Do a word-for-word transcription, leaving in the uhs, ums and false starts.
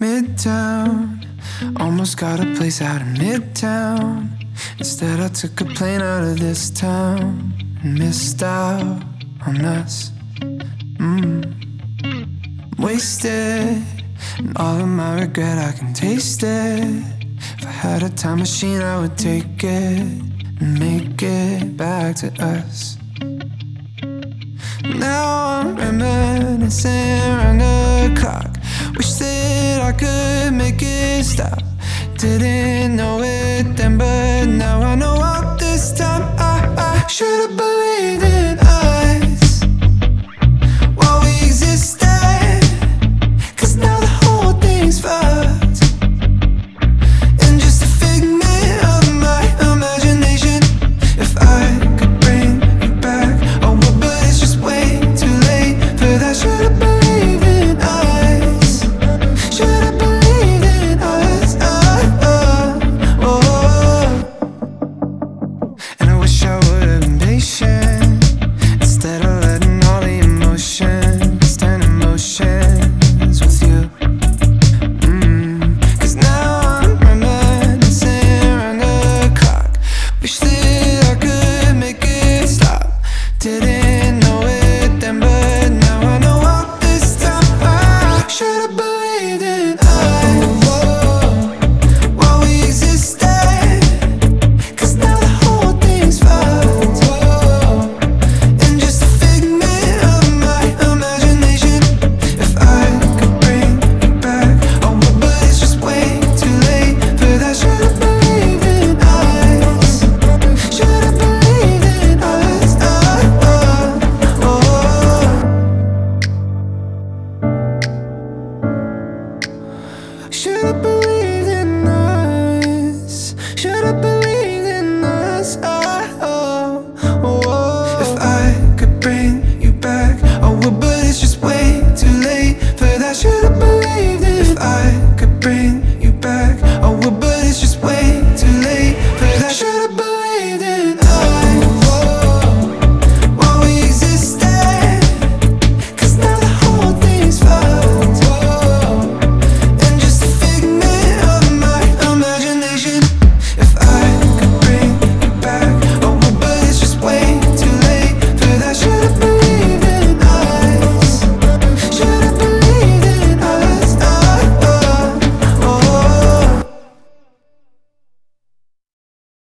Midtown, almost got a place out in Midtown. Instead I took a plane out of this town and missed out on us. mm. Wasted, and all of my regret I can taste it. If I had a time machine I would take it and make it back to us. Now I'm reminiscing around the clock. Wish that I could make it stop. Didn't know it then, but now I know all this time I, I should've believed in us while we existed. Cause now the whole thing's fucked and just a figment of my imagination. If I could bring it back, oh well, but it's just way too late for that. Should've believed in us. Should've believed in us. uh, uh, oh. And I wish I would've been patient instead of letting all the emotions stand in motions with you. mm. Cause now I'm reminiscing around the clock. Wish that I could make it stop. Didn't know it then, but now I know all this time I should've believed in us while we existed. Cause now the whole thing's fucked and just a figment of my imagination. If I could bring it back, oh well, but it's just way too late for that. Should've believed in us. Should've believed in us. uh, uh, oh. Should've believed